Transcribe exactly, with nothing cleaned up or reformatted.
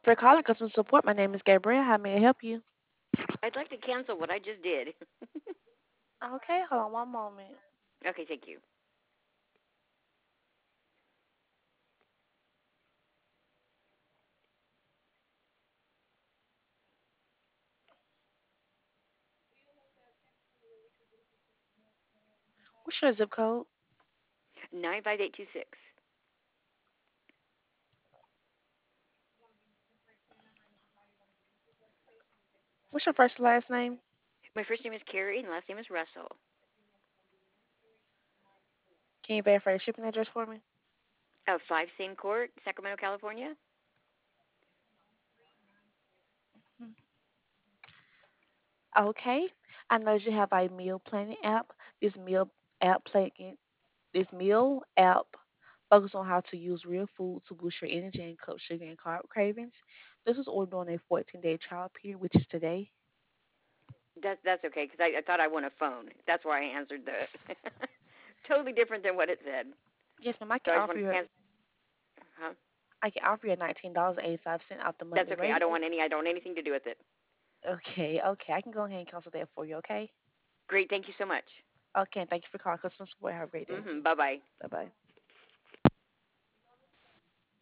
For calling customer support, my name is Gabrielle. How may I help you? I'd like to cancel what I just did. Okay, hold on one moment. Okay, thank you. What's your zip code? Nine five eight two six. What's your first and last name? My first name is Carrie and last name is Russell. Can you verify your shipping address for me? Uh, five Same Court, Sacramento, California. Hmm. Okay. I know you have a meal planning app. This meal app planning this meal app focus on how to use real food to boost your energy and cut sugar and carb cravings. This is ordered on a fourteen day trial period, which is today. That's that's okay because I, I thought I won a phone. That's why I answered the. Totally different than what it said. Yes, ma'am. I So can I just offer want to you. cancel. Huh? I can offer you nineteen dollars and eighty five cent off the That's monthly okay. I rate. don't want any. I don't want anything to do with it. Okay, okay. I can go ahead and cancel that for you. Okay. Great. Thank you so much. Okay. Thank you for calling customer support. Have a great day. Mhm. Bye bye. Bye bye.